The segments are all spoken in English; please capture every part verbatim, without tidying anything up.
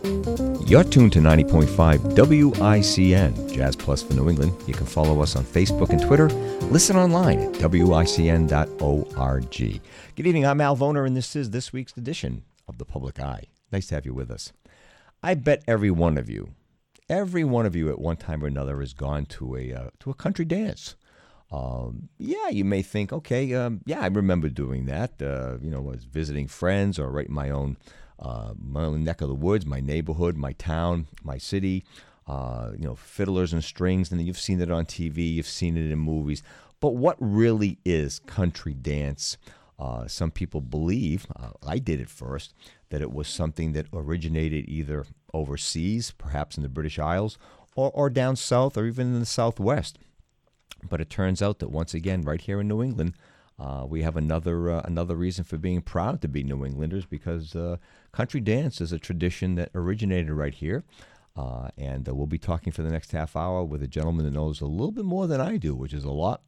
You're tuned to ninety point five W I C N, Jazz Plus for New England. You can follow us on Facebook and Twitter. Listen online at W I C N dot org. Good evening, I'm Al Voner, and this is this week's edition of The Public Eye. Nice to have you with us. I bet every one of you, every one of you at one time or another has gone to a uh, to a country dance. Um, yeah, you may think, okay, um, yeah, I remember doing that. Uh, you know, I was visiting friends or right in my own Uh, my own neck of the woods, my neighborhood, my town, my city, uh, you know, fiddlers and strings, and then you've seen it on T V, you've seen it in movies. But what really is country dance? Uh, some people believe, uh, I did at first, that it was something that originated either overseas, perhaps in the British Isles, or, or down south, or even in the Southwest. But it turns out that once again, right here in New England, Uh, we have another uh, another reason for being proud to be New Englanders, because uh, country dance is a tradition that originated right here. Uh, and uh, we'll be talking for the next half hour with a gentleman that knows a little bit more than I do, which is a lot,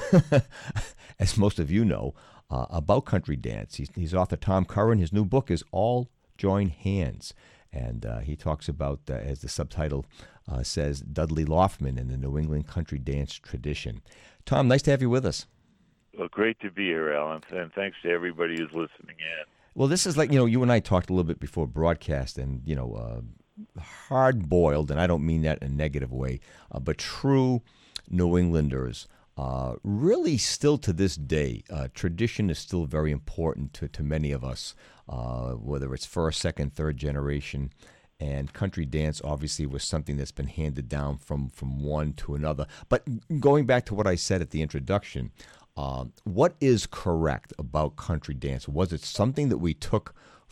as most of you know, uh, about country dance. He's, he's author Tom Curran. His new book is All Join Hands. And uh, he talks about, uh, as the subtitle uh, says, Dudley Loftman and the New England country dance tradition. Tom, nice to have you with us. Well, great to be here, Alan, and thanks to everybody who's listening in. Well, this is like, you know, you and I talked a little bit before broadcast, and, you know, uh, hard-boiled, and I don't mean that in a negative way, uh, but true New Englanders, uh, really still to this day, uh, tradition is still very important to, to many of us, uh, whether it's first, second, third generation. And country dance obviously was something that's been handed down from, from one to another. But going back to what I said at the introduction, Um, what is correct about country dance? Was it something that we took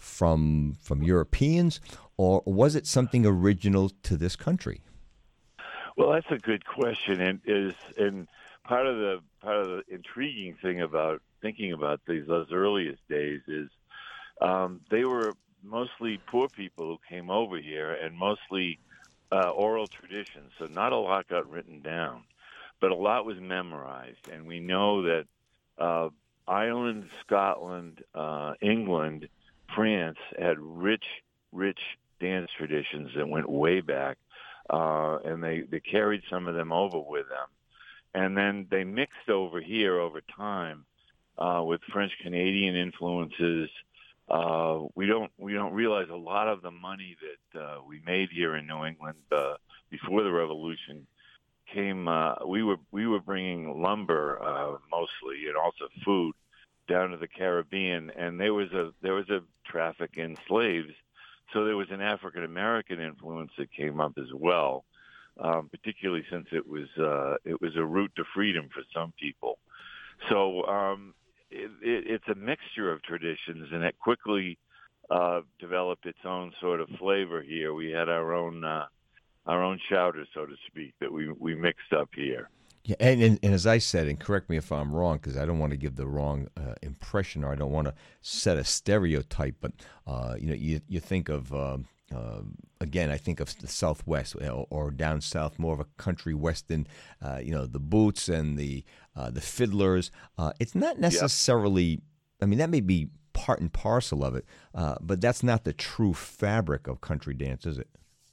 from from Europeans, or was it something original to this country? Well, that's a good question, and is and part of the part of the intriguing thing about thinking about these those earliest days is um, they were mostly poor people who came over here, and mostly uh, oral traditions, so not a lot got written down. But a lot was memorized, and we know that uh, Ireland, Scotland, uh, England, France had rich, rich dance traditions that went way back, uh, and they, they carried some of them over with them. And then they mixed over here over time uh, with French-Canadian influences. Uh, we don't we don't realize a lot of the money that uh, we made here in New England uh, before the Revolution came. Uh, we were we were bringing lumber uh, mostly, and also food down to the Caribbean, and there was a there was a traffic in slaves, so there was an African American influence that came up as well, um, particularly since it was uh, it was a route to freedom for some people. So um, it, it, it's a mixture of traditions, and it quickly uh, developed its own sort of flavor here. We had our own. Uh, our own chowder, so to speak, that we, we mixed up here. Yeah, and, and, and as I said, and correct me if I'm wrong, because I don't want to give the wrong uh, impression, or I don't want to set a stereotype, but, uh, you know, you, you think of, um, uh, again, I think of the Southwest, or, or down south, more of a country western, uh, you know, the boots and the, uh, the fiddlers. Uh, it's not necessarily, yep. I mean, that may be part and parcel of it, uh, but that's not the true fabric of country dance, is it?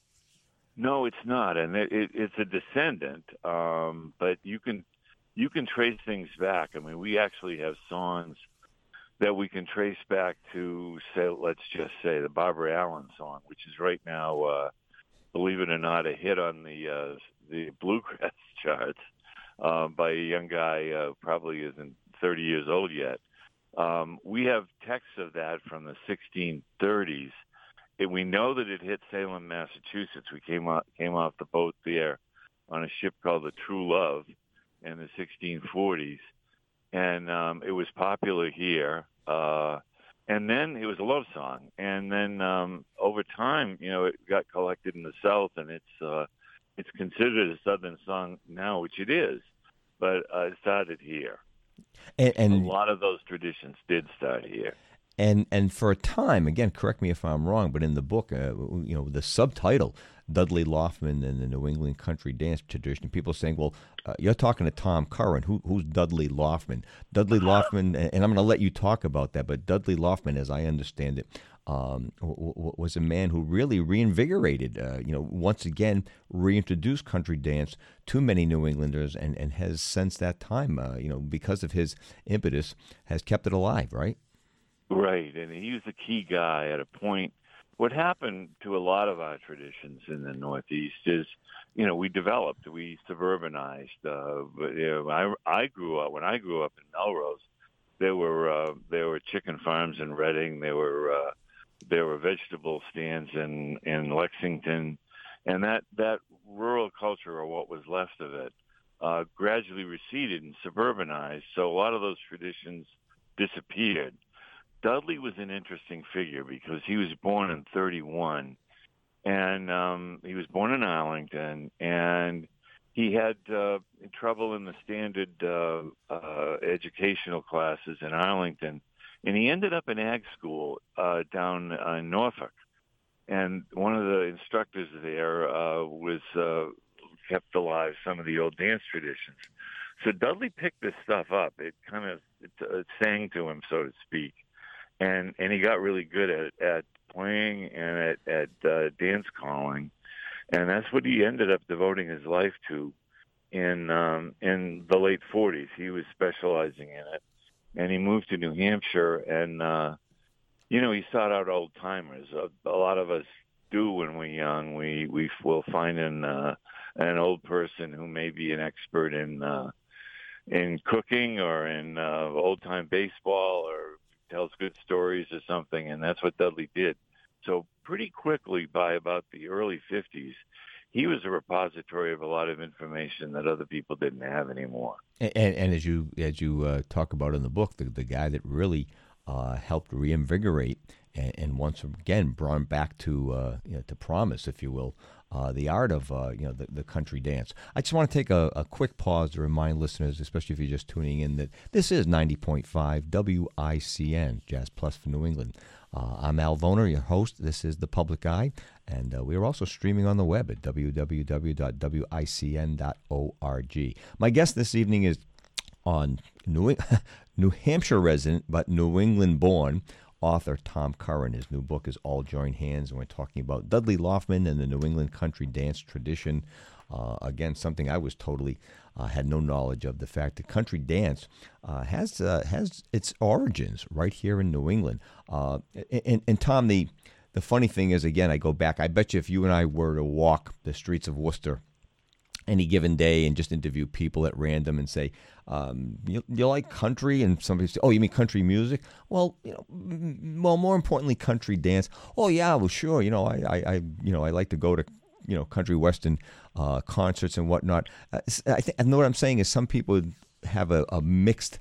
No, it's not, and it, it, it's a descendant. Um, but you can you can trace things back. I mean, we actually have songs that we can trace back to, say, let's just say the Barbara Allen song, which is right now, uh, believe it or not, a hit on the uh, the bluegrass charts uh, by a young guy uh, probably isn't thirty years old yet. Um, we have texts of that from the sixteen thirties. And we know that it hit Salem, Massachusetts. We came off, came off the boat there on a ship called the True Love in the sixteen forties. And um, it was popular here. Uh, and then it was a love song. And then um, over time, you know, it got collected in the South, and it's uh, it's considered a Southern song now, which it is. But uh, it started here. And, and a lot of those traditions did start here. And and for a time, again, correct me if I'm wrong, but in the book, uh, you know, the subtitle, Dudley Loftman and the New England Country Dance Tradition, people saying, well, uh, you're talking to Tom Curran. Who, who's Dudley Loftman? Dudley Loftman, and I'm going to let you talk about that, but Dudley Loftman, as I understand it, um, w- w- was a man who really reinvigorated, uh, you know, once again reintroduced country dance to many New Englanders, and, and has since that time, uh, you know, because of his impetus, has kept it alive, right? Right, and he was the key guy at a point. What happened to a lot of our traditions in the Northeast is, you know, we developed, we suburbanized. Uh, but, you know, I I grew up when I grew up in Melrose. There were uh, there were chicken farms in Reading. There were uh, there were vegetable stands in in Lexington, and that that rural culture, or what was left of it, uh, gradually receded and suburbanized. So a lot of those traditions disappeared. Dudley was an interesting figure because he was born in thirty-one, and um, he was born in Arlington, and he had uh, trouble in the standard uh, uh, educational classes in Arlington, and he ended up in ag school uh, down uh, in Norfolk. And one of the instructors there uh, was uh, kept alive some of the old dance traditions. So Dudley picked this stuff up. It kind of it, it sang to him, so to speak. And and he got really good at at playing and at at uh, dance calling, and that's what he ended up devoting his life to in um, in the late forties. He was specializing in it, and he moved to New Hampshire, and uh, you know he sought out old timers. A, a lot of us do when we're young. We we will find an uh, an old person who may be an expert in uh, in cooking or in uh, old time baseball or tells good stories or something, and that's what Dudley did. So pretty quickly, by about the early fifties, he was a repository of a lot of information that other people didn't have anymore. And, and, and as you as you uh, talk about in the book, the, the guy that really uh, helped reinvigorate and, and once again brought him back to uh, you know, to promise, if you will, uh, the art of uh, you know the, the country dance. I just want to take a, a quick pause to remind listeners, especially if you're just tuning in, that this is ninety point five W I C N, Jazz Plus for New England. Uh, I'm Al Voner, your host. This is The Public Eye, and uh, we are also streaming on the web at w w w dot w i c n dot org. My guest this evening is on New, New Hampshire resident, but New England born, author Tom Curran. His new book is All Join Hands, and we're talking about Dudley Loftman and the New England country dance tradition. Uh, again, something I was totally uh, had no knowledge of, the fact that country dance uh, has uh, has its origins right here in New England. Uh, and, and Tom, the the funny thing is, again, I go back. I bet you if you and I were to walk the streets of Worcester any given day and just interview people at random and say, um, you, you like country? And somebody say, oh, you mean country music? Well, you know, m- well, more importantly, country dance. Oh, yeah, well, sure. You know, I, I, I you know, I like to go to, you know, country western uh, concerts and whatnot. Uh, I think, and what I'm saying is, some people have a, a mixed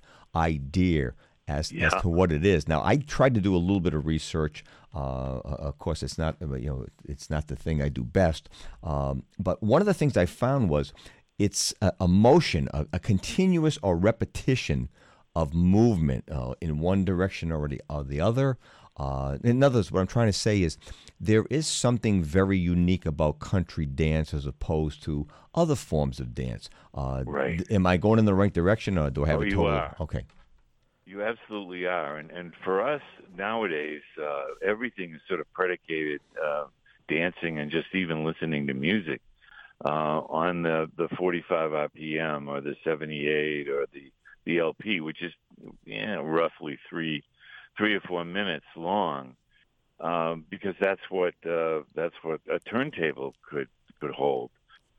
idea as Yeah. as to what it is. Now, I tried to do a little bit of research. Uh, of course, it's not you know it's not the thing I do best. Um, but one of the things I found was it's a, a motion, a, a continuous or repetition of movement uh, in one direction or the, or the other. Uh, in other words, what I'm trying to say is there is something very unique about country dance as opposed to other forms of dance. Uh, Right. Am I going in the right direction, or do I have Oh, a you total? are. Okay. You absolutely are. And, and for us nowadays, uh, everything is sort of predicated, uh, dancing and just even listening to music uh, on the, the forty-five R P M or the seventy-eight or the, the L P, which is yeah, roughly three three or four minutes long, um, because that's what uh, that's what a turntable could could hold.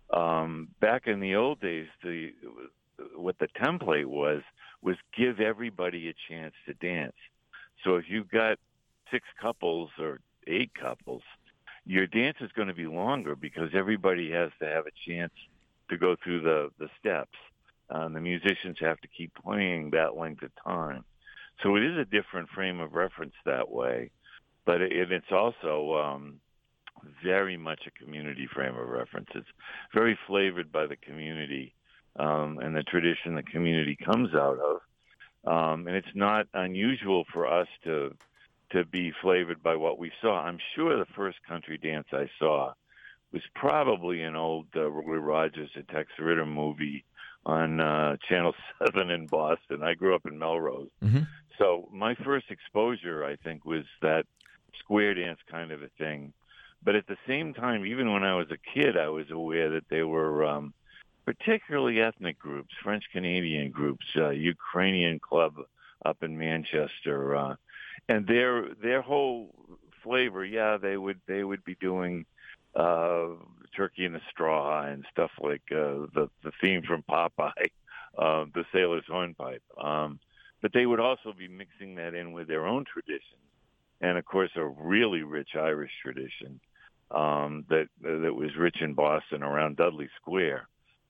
Um, back in the old days, the what the template was was give everybody a chance to dance. So if you've got six couples or eight couples, your dance is going to be longer because everybody has to have a chance to go through the, the steps. Um, the musicians have to keep playing that length of time. So it is a different frame of reference that way, but it, it's also um, very much a community frame of reference. It's very flavored by the community um, and the tradition the community comes out of. Um, and it's not unusual for us to to be flavored by what we saw. I'm sure the first country dance I saw was probably an old uh, Roy Rogers and Tex Ritter movie on uh, Channel seven in Boston. I grew up in Melrose. Mm-hmm. So my first exposure, I think, was that square dance kind of a thing. But at the same time, even when I was a kid, I was aware that they were um, particularly ethnic groups, French Canadian groups, uh, Ukrainian club up in Manchester, uh, and their their whole flavor. Yeah, they would they would be doing uh, Turkey in a Straw and stuff like uh, the the theme from Popeye, uh, the Sailor's Hornpipe. Um, but they would also be mixing that in with their own traditions, and of course a really rich Irish tradition um, that that was rich in Boston around Dudley Square.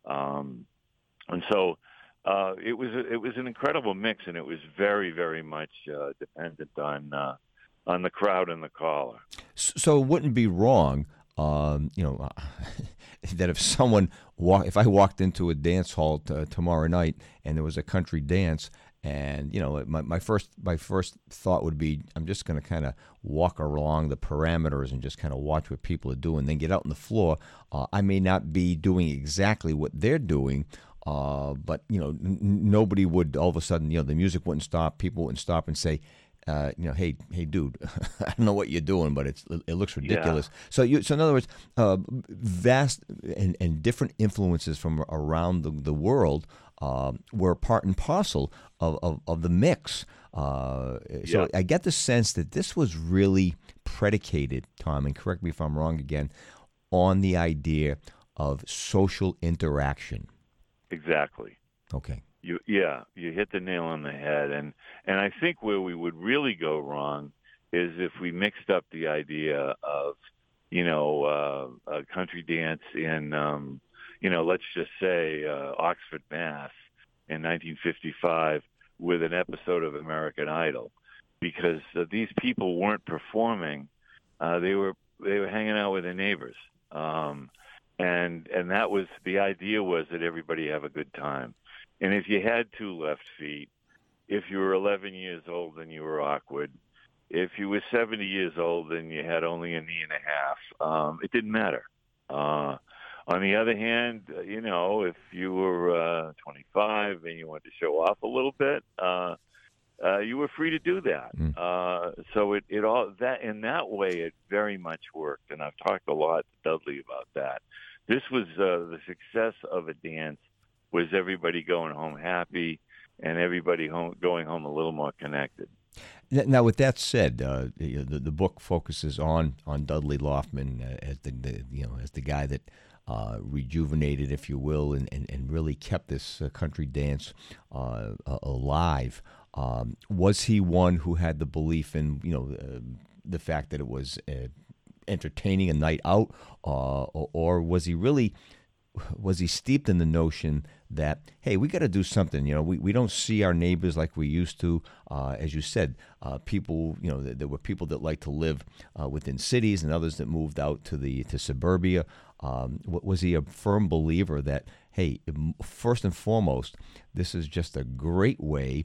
Um, and so uh, it was it was an incredible mix, and it was very very much uh, dependent on uh, on the crowd and the caller. So it wouldn't be wrong, um, you know, uh, that if someone walk, if I walked into a dance hall t- tomorrow night and there was a country dance. And you know, my, my first my first thought would be, I'm just going to kind of walk along the parameters and just kind of watch what people are doing. Then get out on the floor. Uh, I may not be doing exactly what they're doing, uh, but you know, n- nobody would all of a sudden, you know, the music wouldn't stop. People wouldn't stop and say, uh, you know, hey, hey, dude, I don't know what you're doing, but it's it looks ridiculous. Yeah. So, you, so in other words, uh, vast and, and different influences from around the, the world uh, were part and parcel of, of, of the mix. Uh, so Yeah. I get the sense that this was really predicated, Tom, and correct me if I'm wrong again, on the idea of social interaction. Exactly. Okay. You yeah, you hit the nail on the head, and and I think where we would really go wrong is if we mixed up the idea of, you know, uh, a country dance in, um, you know, let's just say uh, Oxford, Mass, in nineteen fifty-five with an episode of American Idol, because uh, these people weren't performing; uh, they were they were hanging out with their neighbors, um, and and that was the idea was that everybody have a good time. And if you had two left feet, if you were eleven years old, then you were awkward. If you were seventy years old, then you had only a knee and a half. Um, it didn't matter. Uh, on the other hand, you know, if you were uh, twenty-five and you wanted to show off a little bit, uh, uh, you were free to do that. Mm. Uh, so it, it all that in that way, it very much worked. And I've talked a lot to Dudley about that. This was uh, the success of a dance. Was everybody going home happy, and everybody home, going home a little more connected. Now, with that said, uh, the, the book focuses on on Dudley Loftman uh, as the, the you know as the guy that uh, rejuvenated, if you will, and, and, and really kept this uh, country dance uh, alive. Um, was he one who had the belief in you know uh, the fact that it was uh, entertaining, a night out, uh, or, or was he really? Was he steeped in the notion that, hey, we got to do something? You know, we, we don't see our neighbors like we used to. Uh, as you said, uh, people, you know, there, there were people that like to live uh, within cities and others that moved out to the to suburbia. Um, was he a firm believer that, hey, first and foremost, this is just a great way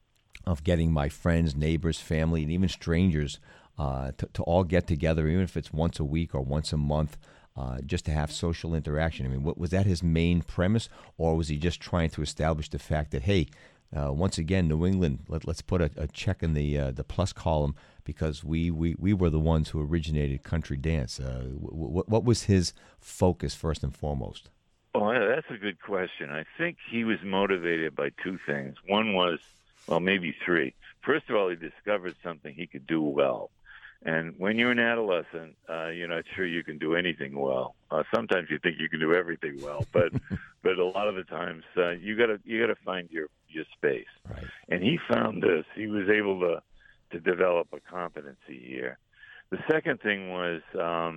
of getting my friends, neighbors, family, and even strangers uh, to, to all get together, even if it's once a week or once a month, Uh, just to have social interaction? I mean, what, was that his main premise, or was he just trying to establish the fact that, hey, uh, once again, New England, let, let's put a, a check in the uh, the plus column because we, we, we were the ones who originated country dance? Uh, w- w- what was his focus first and foremost? Oh, that's a good question. I think he was motivated by two things. One was, well, maybe three. First of all, he discovered something he could do well. And when you're an adolescent, uh, you're not sure you can do anything well. Uh, sometimes you think you can do everything well, but but a lot of the times uh, you gotta you gotta find your your space. Right. And he found this. He was able to to develop a competency here. The second thing was, um,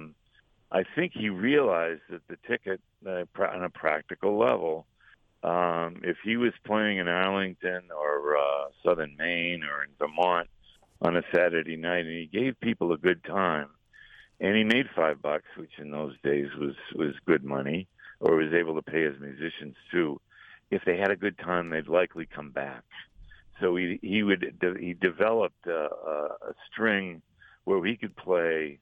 I think he realized that the ticket, uh, on a practical level, um, if he was playing in Arlington or uh, Southern Maine or in Vermont on a Saturday night, and he gave people a good time, and he made five bucks, which in those days was was good money, or was able to pay his musicians too. If they had a good time, they'd likely come back. So he he would he developed a, a string where he could play,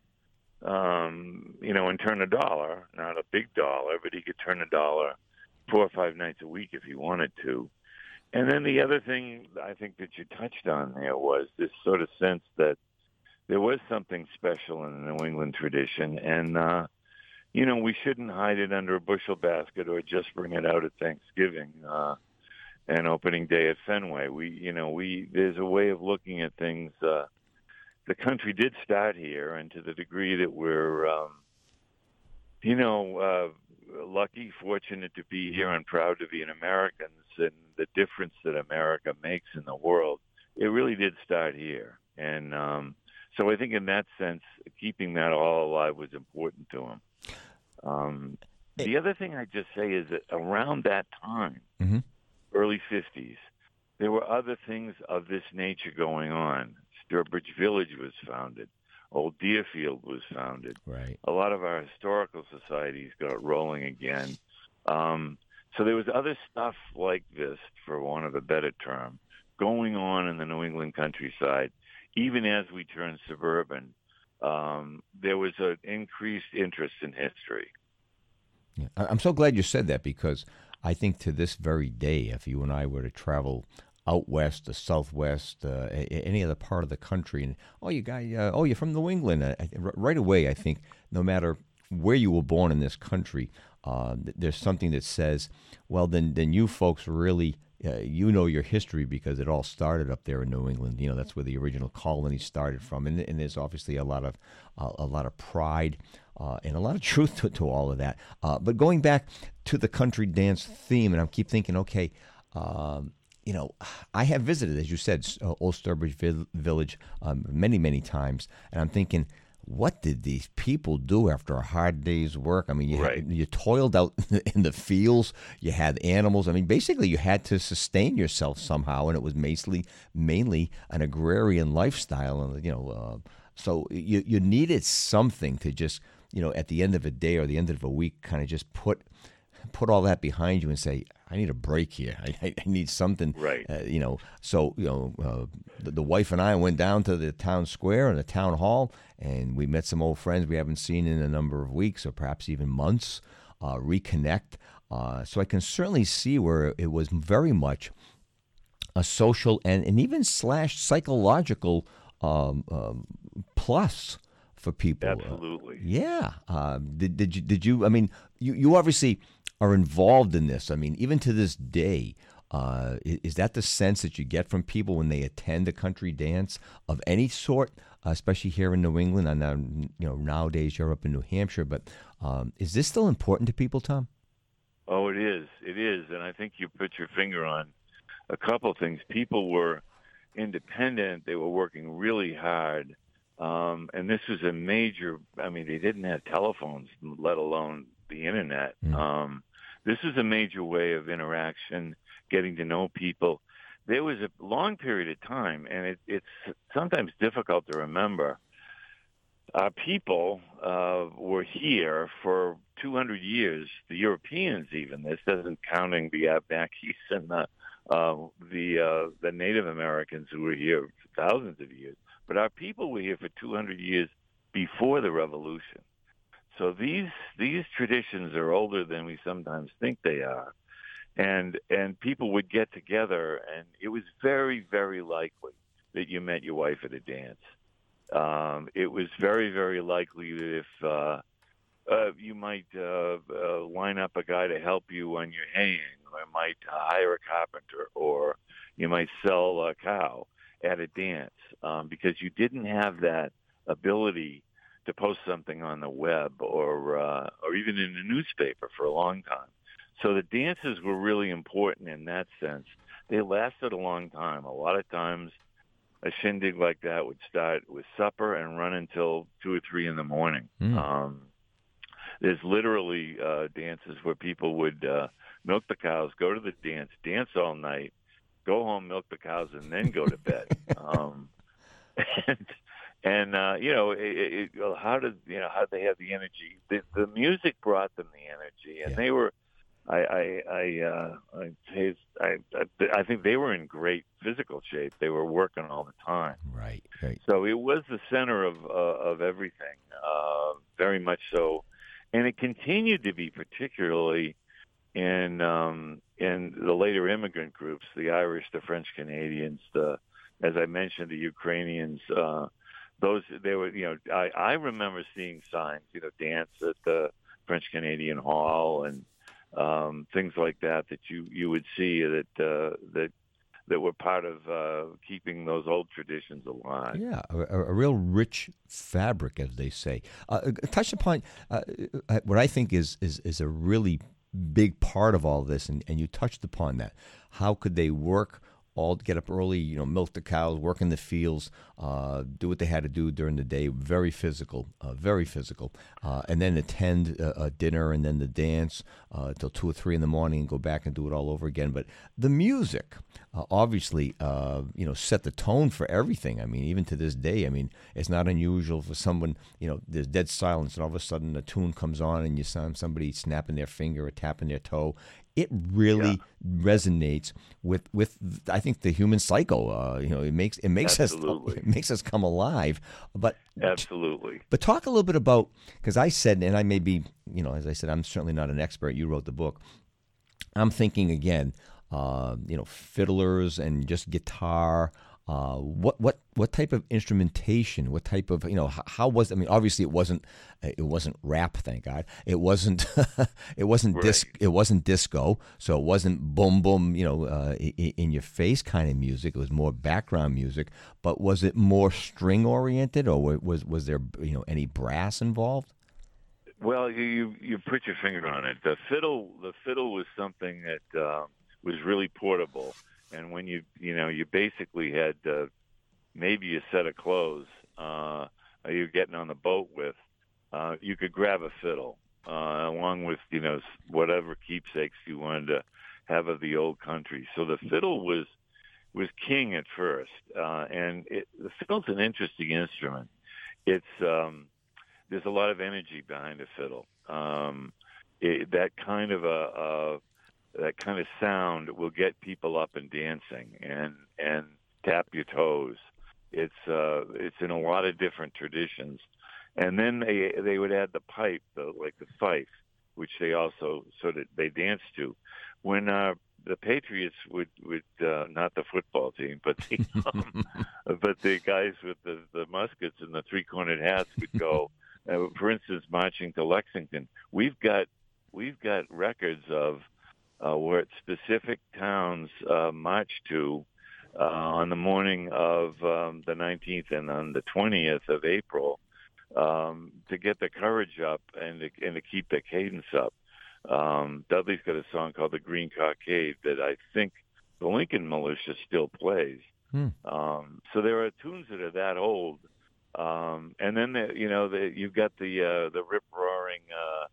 um, you know, and turn a dollar, not a big dollar, but he could turn a dollar four or five nights a week if he wanted to. And then the other thing I think that you touched on there was this sort of sense that there was something special in the New England tradition, and uh, you know, we shouldn't hide it under a bushel basket or just bring it out at Thanksgiving uh, and opening day at Fenway. We, you know, we there's a way of looking at things. Uh, the country did start here, and to the degree that we're, um, you know, uh, lucky, fortunate to be here, and proud to be an American, and the difference that America makes in the world, it really did start here. And um, so I think in that sense, keeping that all alive was important to him. Um, the other thing I'd just say is that around that time, mm-hmm. early fifties, there were other things of this nature going on. Sturbridge Village was founded. Old Deerfield was founded. Right. A lot of our historical societies got rolling again. Um, so there was other stuff like this, for want of a better term, going on in the New England countryside. Even as we turned suburban, um, there was an increased interest in history. Yeah. I'm so glad you said that, because I think to this very day, if you and I were to travel out west, the southwest, uh, any other part of the country, and oh, you guy, uh, oh, you're from New England, uh, right away, I think no matter where you were born in this country, uh, there's something that says, well, then, then you folks really. Uh, you know your history, because it all started up there in New England. You know, that's where the original colony started from, and, and there's obviously a lot of uh, a lot of pride uh, and a lot of truth to, to all of that. Uh, but going back to the country dance theme, and I keep thinking, okay, um, you know, I have visited, as you said, uh, Old Sturbridge vi- Village um, many, many times, and I'm thinking, what did these people do after a hard day's work? I mean, you right. had, you toiled out in the fields. You had animals. I mean, basically, you had to sustain yourself somehow, and it was mainly mainly an agrarian lifestyle. And you know, uh, so you you needed something to just, you know, at the end of a day or the end of a week, kind of just put put all that behind you and say, I need a break here. I, I need something, right? Uh, you know, so you know, uh, the, the wife and I went down to the town square and the town hall, and we met some old friends we haven't seen in a number of weeks or perhaps even months. Uh, reconnect. Uh, so I can certainly see where it was very much a social and, and even slash psychological um, um, plus for people. Absolutely. Uh, yeah. Uh, did did you did you? I mean, you you obviously are involved in this. I mean, even to this day, uh, is, is that the sense that you get from people when they attend a country dance of any sort, uh, especially here in New England? And now, you know, nowadays you're up in New Hampshire, but um, is this still important to people, Tom? Oh, it is. It is, and I think you put your finger on a couple things. People were independent. They were working really hard. Um, and this was a major, I mean, they didn't have telephones, let alone the internet. Mm. Um, this was a major way of interaction, getting to know people. There was a long period of time, and it, it's sometimes difficult to remember. Our people uh, were here for two hundred years, the Europeans even. This doesn't counting the Abenakis and the, uh, the, uh, the Native Americans who were here for thousands of years. But our people were here for two hundred years before the Revolution. So these these traditions are older than we sometimes think they are. And and people would get together, and it was very, very likely that you met your wife at a dance. Um, it was very, very likely that if uh, uh, you might uh, uh, line up a guy to help you on your haying, or might hire a carpenter, or you might sell a cow at a dance, um, because you didn't have that ability to post something on the web or uh, or even in a newspaper for a long time. So the dances were really important in that sense. They lasted a long time. A lot of times a shindig like that would start with supper and run until two or three in the morning. Mm. Um, there's literally uh, dances where people would uh, milk the cows, go to the dance, dance all night, go home, milk the cows, and then go to bed. um, and and uh, you know, it, it, how did you know how they have the energy? The, the music brought them the energy, and yeah. they were. I I I, uh, I I I think they were in great physical shape. They were working all the time. Right. Right. So it was the center of uh, of everything, uh, very much so, and it continued to be, particularly in um, in the later immigrant groups, the Irish, the French Canadians, the as I mentioned, the Ukrainians. Uh, those they were, you know, I, I remember seeing signs, you know, dance at the French Canadian Hall and um, things like that that you, you would see that uh, that that were part of uh, keeping those old traditions alive. Yeah, a, a real rich fabric, as they say. Uh, touch upon uh, what I think is, is is a really big part of all this, and, and you touched upon that. How could they work? All get up early, you know, milk the cows, work in the fields, uh, do what they had to do during the day. Very physical, uh, very physical, uh, and then attend a, a dinner and then the dance uh, till two or three in the morning, and go back and do it all over again. But the music, uh, obviously, uh, you know, set the tone for everything. I mean, even to this day, I mean, it's not unusual for someone, you know, there's dead silence, and all of a sudden a tune comes on, and you sound somebody snapping their finger or tapping their toe. It really yeah. resonates with, with I think the human psycho. Uh, you know, it makes it makes Absolutely. us it makes us come alive. But Absolutely. But talk a little bit about, because I said, and I may be, you know, as I said, I'm certainly not an expert. You wrote the book. I'm thinking again, uh, you know, fiddlers and just guitar. Uh, what what what type of instrumentation? What type of, you know, how, how was? I mean, obviously it wasn't it wasn't rap, thank God. It wasn't it wasn't right. disc it wasn't disco. So it wasn't boom boom, you know, uh, in, in your face kind of music. It was more background music. But was it more string oriented, or was was there, you know, any brass involved? Well, you you, you put your finger on it. The fiddle the fiddle was something that uh, was really portable. And when you, you know, you basically had uh, maybe a set of clothes uh, you're getting on the boat with, uh, you could grab a fiddle uh, along with, you know, whatever keepsakes you wanted to have of the old country. So the fiddle was was king at first, uh, and it, the fiddle's an interesting instrument. It's um, there's a lot of energy behind a fiddle. Um, it, that kind of a, a that kind of sound will get people up and dancing and and tap your toes. It's uh, it's in a lot of different traditions, and then they they would add the pipe, the, like the fife, which they also sort of they dance to. When uh, the Patriots would would uh, not the football team, but the um, but the guys with the, the muskets and the three cornered hats would go. Uh, for instance, marching to Lexington, we've got we've got records of. Uh, where specific towns uh, march to uh, on the morning of um, the nineteenth and on the twentieth of April um, to get the courage up and to, and to keep the cadence up. Um, Dudley's got a song called "The Green Cockade" that I think the Lincoln Militia still plays. Hmm. Um, so there are tunes that are that old, um, and then the, you know the, you've got the uh, the rip roaring. Uh,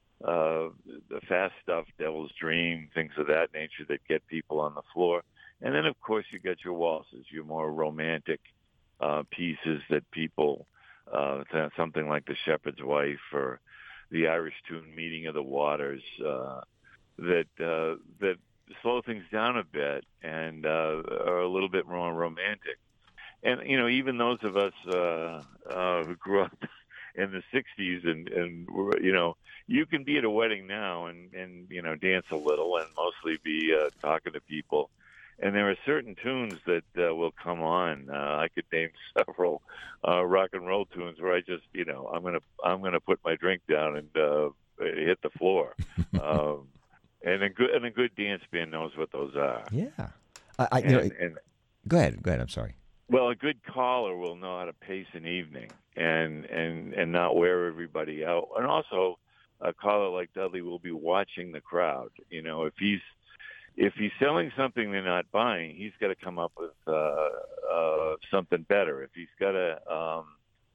Uh, the fast stuff, Devil's Dream, things of that nature that get people on the floor. And then, of course, you get your waltzes, your more romantic uh, pieces that people, uh, something like The Shepherd's Wife or the Irish tune Meeting of the Waters, uh, that uh, that slow things down a bit and uh, are a little bit more romantic. And, you know, even those of us uh, uh, who grew up in the sixties and, and, you know, you can be at a wedding now and, and you know, dance a little and mostly be uh, talking to people. And there are certain tunes that uh, will come on. Uh, I could name several uh, rock and roll tunes where I just, you know, I'm gonna I'm gonna put my drink down and uh, hit the floor. um, and a good and a good dance band knows what those are. Yeah. I, I, and, you know, and, go ahead. Go ahead. I'm sorry. Well, a good caller will know how to pace an evening and and, and not wear everybody out. And also, a caller like Dudley will be watching the crowd. You know, if he's if he's selling something they're not buying, he's got to come up with uh, uh, something better. If he's got a um,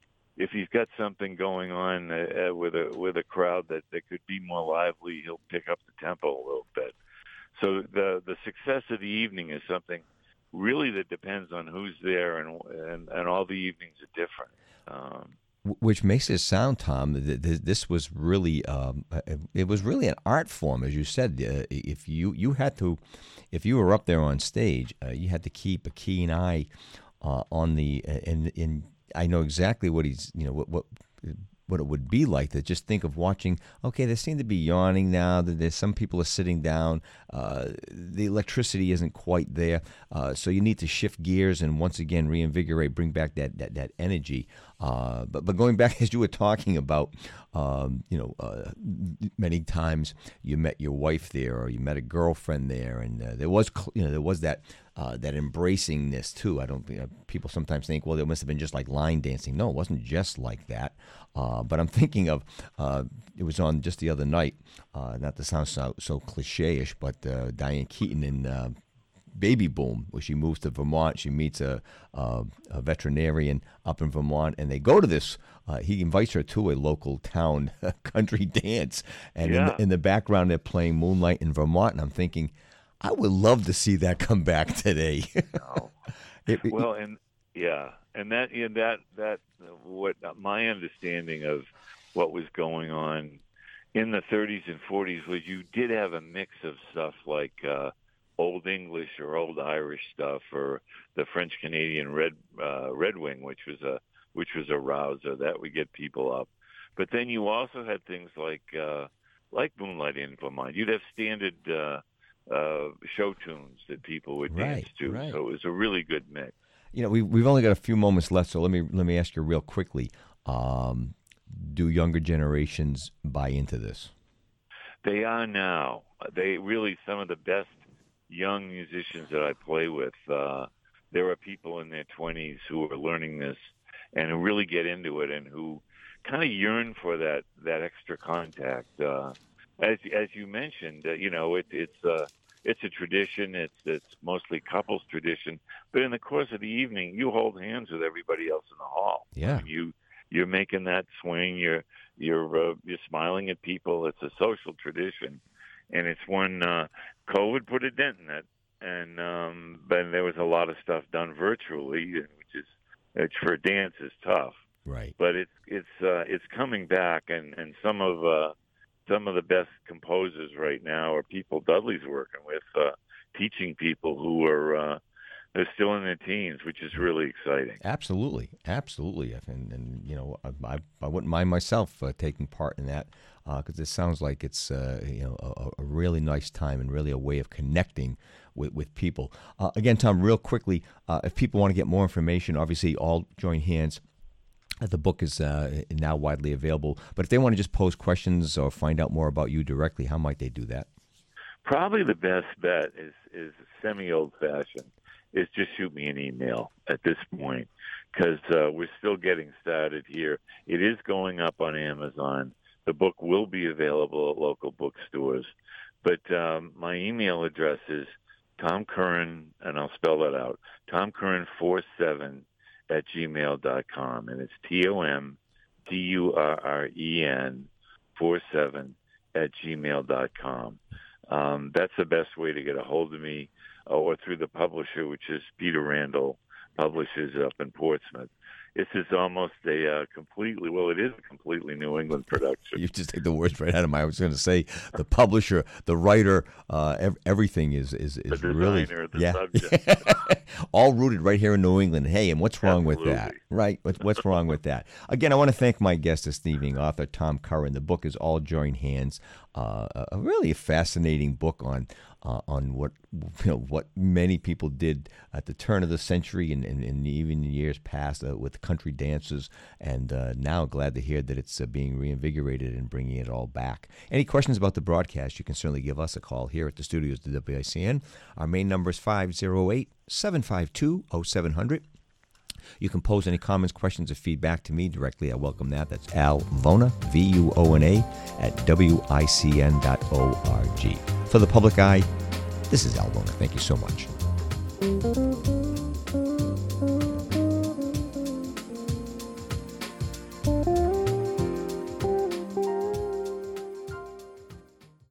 if he's got something going on uh, with a with a crowd that, that could be more lively, he'll pick up the tempo a little bit. So the the success of the evening is something really that depends on who's there, and and, and all the evenings are different. Um, Which makes it sound, Tom, that this was really, um, it was really an art form, as you said. Uh, if you, you had to, if you were up there on stage, uh, you had to keep a keen eye uh, on the, and, and I know exactly what he's, you know, what, what what it would be like to just think of watching. Okay, they seem to be yawning now. There's some people are sitting down. Uh, the electricity isn't quite there, uh, so you need to shift gears and once again reinvigorate, bring back that that, that energy. Uh, but but going back as you were talking about, um, you know, uh, many times you met your wife there or you met a girlfriend there, and uh, there was you know there was that. Uh, that embracingness too. I don't. You know, people sometimes think, well, it must have been just like line dancing. No, it wasn't just like that. Uh, but I'm thinking of. Uh, it was on just the other night. Uh, not to sound so, so cliche-ish, but uh, Diane Keaton in uh, Baby Boom, where she moves to Vermont. She meets a, a, a veterinarian up in Vermont, and they go to this. Uh, he invites her to a local town country dance, and yeah. in, the, in the background they're playing Moonlight in Vermont. And I'm thinking, I would love to see that come back today. oh. it, it, well, and yeah, and that and that that what my understanding of what was going on in the thirties and forties was you did have a mix of stuff like uh, Old English or Old Irish stuff, or the French Canadian Red uh, Red Wing, which was a which was a rouser that would get people up. But then you also had things like uh, like Moonlight in Vermont. You'd have standard. Uh, Uh, show tunes that people would right, dance to, right. so it was a really good mix. You know, we, we've only got a few moments left, so let me let me ask you real quickly: um, do younger generations buy into this? They are now. They really some of the best young musicians that I play with. Uh, there are people in their twenties who are learning this and who really get into it and who kind of yearn for that that extra contact. Uh, As as you mentioned, uh, you know, it, it's uh, it's a tradition. It's it's mostly couples tradition. But in the course of the evening, you hold hands with everybody else in the hall. Yeah, you you're making that swing. You're you're uh, you're smiling at people. It's a social tradition, and it's one uh, COVID put a dent in it. And um, but there was a lot of stuff done virtually, which is which for dance is tough. Right. But it's it's uh, it's coming back, and and some of uh, Some of the best composers right now are people Dudley's working with, uh, teaching people who are uh, they're still in their teens, which is really exciting. Absolutely, absolutely, and, and you know, I, I wouldn't mind myself uh, taking part in that because uh, it sounds like it's uh, you know a, a really nice time and really a way of connecting with with people. Uh, again, Tom, real quickly, uh, if people want to get more information, obviously, all join hands. The book is uh, now widely available, but if they want to just pose questions or find out more about you directly, how might they do that? Probably the best bet is, is semi-old-fashioned, is just shoot me an email at this point, because uh, we're still getting started here. It is going up on Amazon. The book will be available at local bookstores, but um, my email address is Tom Curran, and I'll spell that out, Tom Curran forty-seven at gmail dot com, and it's T O M D U R R E N forty-seven at gmail dot com. Um, that's the best way to get a hold of me, uh, or through the publisher, which is Peter Randall Publishers up in Portsmouth. This is almost a uh, completely, well, it is a completely New England production. You just take the words right out of my, I was going to say, the publisher, the writer, uh, ev- everything is is, is the really, designer, the yeah, subject. all rooted right here in New England. Hey, and what's wrong Absolutely. with that? Right? What, what's wrong with that? Again, I want to thank my guest this evening, author Tom Curran. The book is All Join Hands, uh, a, a really fascinating book on uh, on what you know what many people did at the turn of the century and, and, and even in years past uh, with country dances, and uh, now glad to hear that it's uh, being reinvigorated and bringing it all back. Any questions about the broadcast, you can certainly give us a call here at the studios of W I C N. Our main number is five oh eight, seven five two, oh seven hundred. You can pose any comments, questions, or feedback to me directly. I welcome that. That's Al Vona, V U O N A, at W I C N dot org. For the public eye, this is Al Vona. Thank you so much.